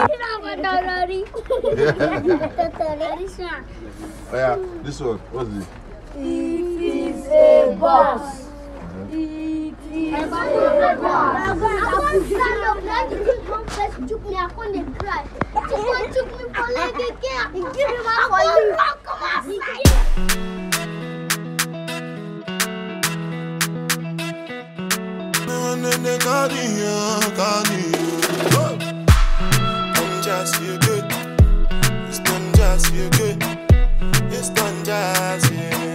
Oh yeah, this one. What's it? It is a bus. It is a Just feel good. It's done just feel good. It's done just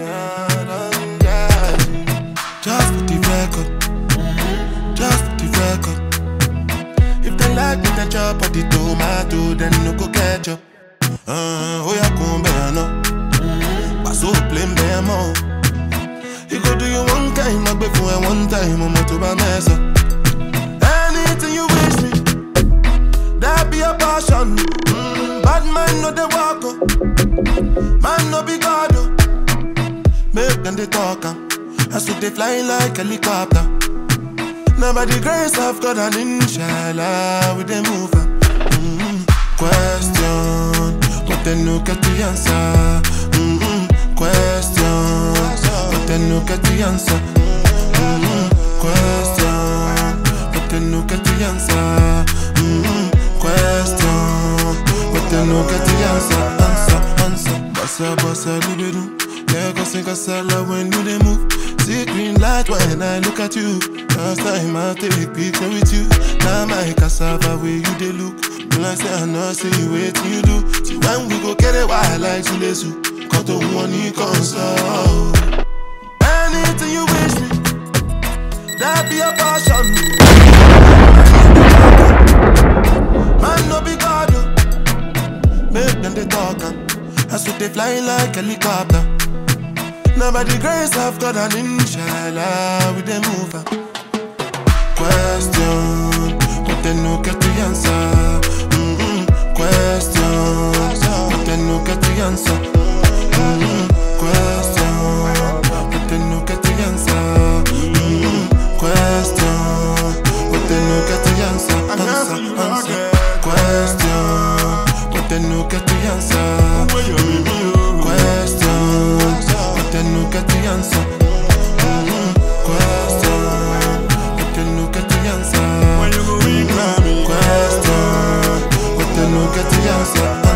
just for the record. Just for the record. If they like me, then chop at the tomato, then no go ketchup. Oh yeah, come bear no. Pass up plain bear more. You go do you one time, I beg for one time, I'm to buy mess up. Anything you wish me, that be a passion. Bad man no they walk up. Man no be God. Make them they talk. I saw they fly like helicopter. Now by the grace of God and inshallah we they move. Question, but they no get the answer. Question, but they no get the answer. Question, but they no get the answer. Question, but they no get the answer. Answer. Bossa, libido. Lego sing a sala when you they move. See green light when I look at you. Last time I take picture with you. Now my cassava where you they look. When I say I know, see you wait till you do. See when we go get it wild like Sulesu. Cut to one you console. Anything you wish me, that be a passion. Man no be God. Make them they talk. I saw they fly like helicopter. Now by the grace of God and inshallah we they move. Question, but they no get the answer. Question, but they no get the answer. Question, but they no get the answer. Question, but they no get the answer. Answer. Question, but they no get the answer. Question, but they no get the answer. Question, but they no get the answer. Question, but they no get the answer.